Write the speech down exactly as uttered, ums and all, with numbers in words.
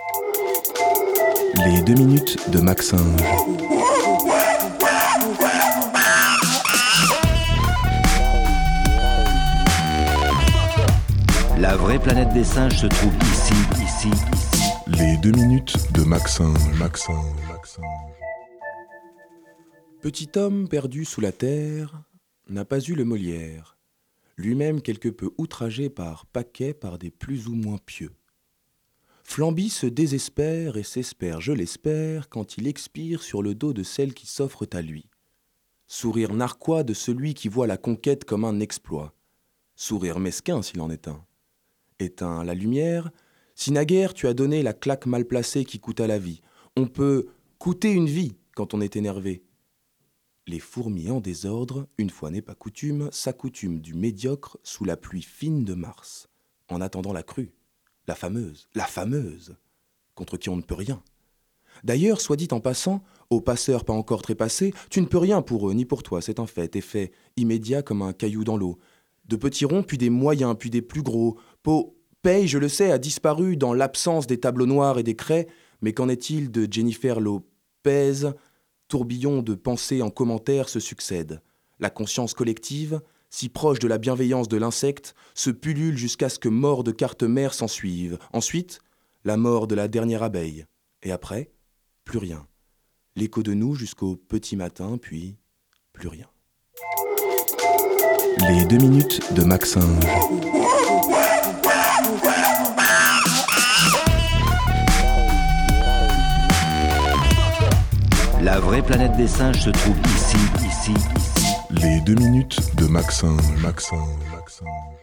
Les deux minutes de Maxinge. La vraie planète des singes se trouve ici, ici, ici. Les deux minutes de Maxinge, Maxinge, Maxinge. Petit homme perdu sous la terre n'a pas eu le Molière, lui-même quelque peu outragé par paquet par des plus ou moins pieux. Flamby se désespère et s'espère, je l'espère, quand il expire sur le dos de celles qui s'offrent à lui. Sourire narquois de celui qui voit la conquête comme un exploit. Sourire mesquin s'il en est un. Éteins la lumière, si naguère tu as donné la claque mal placée qui coûte à la vie. On peut coûter une vie quand on est énervé. Les fourmis en désordre, une fois n'est pas coutume, s'accoutument du médiocre sous la pluie fine de mars, en attendant la crue, la fameuse, la fameuse, contre qui on ne peut rien. D'ailleurs, soit dit en passant, aux passeurs pas encore trépassés, tu ne peux rien pour eux, ni pour toi, c'est un fait, effet immédiat comme un caillou dans l'eau. De petits ronds, puis des moyens, puis des plus gros. Po, Paye, je le sais, a disparu dans l'absence des tableaux noirs et des craies, mais qu'en est-il de Jennifer Lopez ? Tourbillon de pensées en commentaires se succèdent. La conscience collective, si proche de la bienveillance de l'insecte, se pullule jusqu'à ce que mort de carte-mère s'ensuive. Ensuite, la mort de la dernière abeille. Et après, plus rien. L'écho de nous jusqu'au petit matin, puis plus rien. Les deux minutes de Maxinge. La vraie planète des singes se trouve ici, ici, ici. Les deux minutes de Maxinge, Maxinge, Maxinge.